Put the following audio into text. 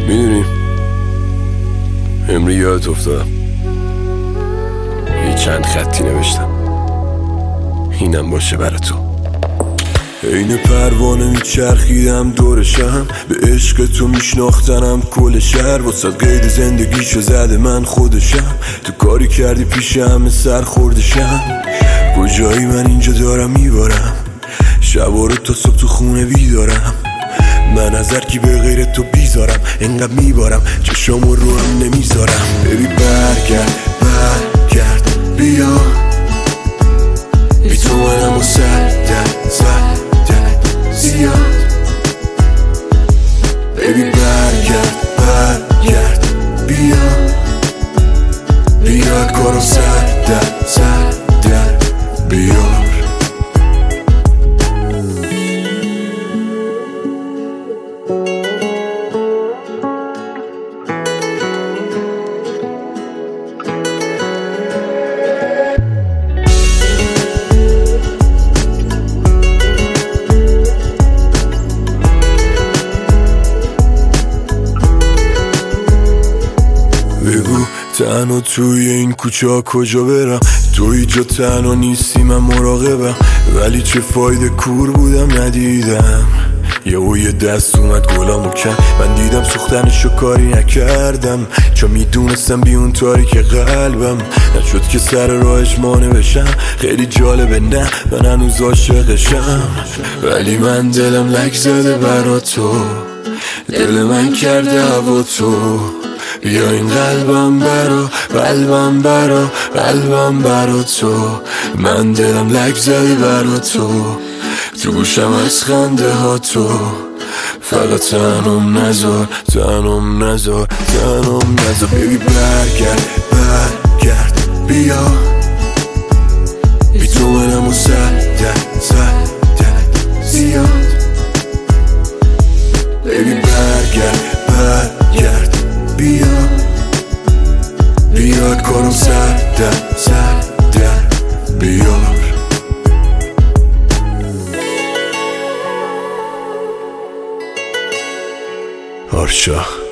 میدونی امری یادت افتادم یه چند خطی نوشتم اینم باشه برا تو. عین پروانه میچرخیدم دورشم، به عشق تو میشناختنم کل شهر، واسه قید زندگیشو زده من خودشم، تو کاری کردی پیش همه سر خوردشم. کجایی من اینجا دارم میبارم، شبا رو تا صبح تو خونه بیدارم، من از هر کی به غیر تو بیزارم، انقدر میبارم چشامو رو هم نمیذارم. ببی برگرد بیا، بی تو منم و سردت زیاد. ببی برگرد بیا کارو سردت بیار. بگو تنها توی این کوچه کجا برم، توی جا تنها نیستی من مراقبم، ولی چه فایده کور بودم ندیدم. یه دست اومد گلامو کن، من دیدم سوختنشو کاری نکردم، چون میدونستم بی اون تاریک قلبم نشد که سر راهش مانع بشم. خیلی جالبه نه من هنوز عاشقشم، ولی من دلم لک زده برا تو، دل من کرده هوا تو. بیا این قلبم برا تو، من دلم لک زده برا تو گوشم از خنده ها تو. فقط تنم نذار ببی برگرد بیا، بی تو منم و سردت زیاد. ببی برگرد بیا کارم سردت بیار. آرشا